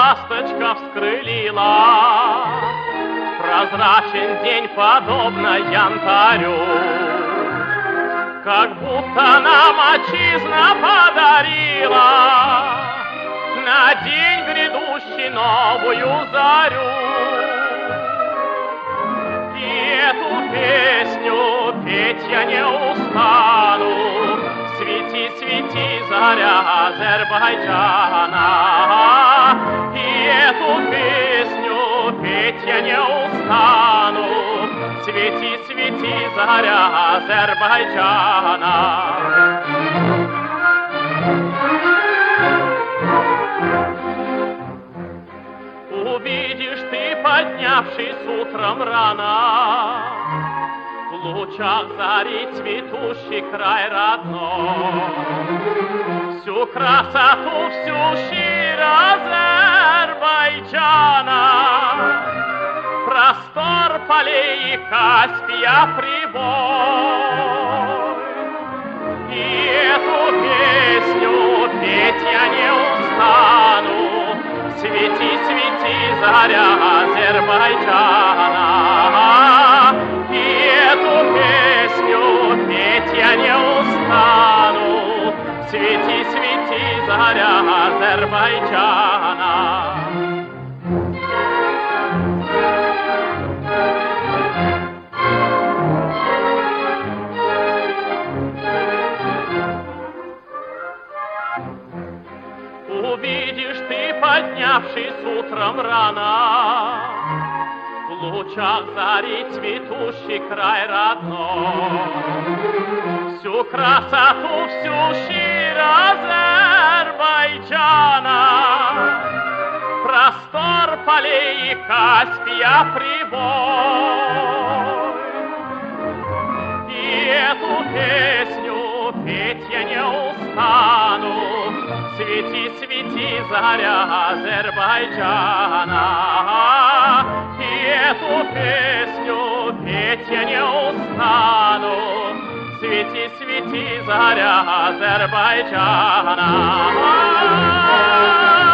ласточка вскрылила, прозрачен день, подобно янтарю, как будто нам отчизна подарила на день грядущий новую зарю. И эту песню петь я не устану. Свети, свети, заря Азербайджана. И эту песню петь я не устану. Свети, свети, заря Азербайджана. Увидишь ты, поднявшись утром рано, в лучах зари цветущий край родной, всю красоту, всю щирь Азербайджана, простор полей и Каспия прибой. И эту песню петь я не устану. Свети, свети, заря Азербайджана. И эту песню петь я не устану. Свети, свети, заря Азербайджана. Увидишь ты, поднявшись утром рано, в лучах зари цветущий край родной, всю красоту, всю щирь Азербайджана, простор полей и Каспия прибой. И эту песню петь я не устану. Свети, свети, заря Азербайджана. И эту песню петь я не устану. Свети, свети, заря Азербайджана.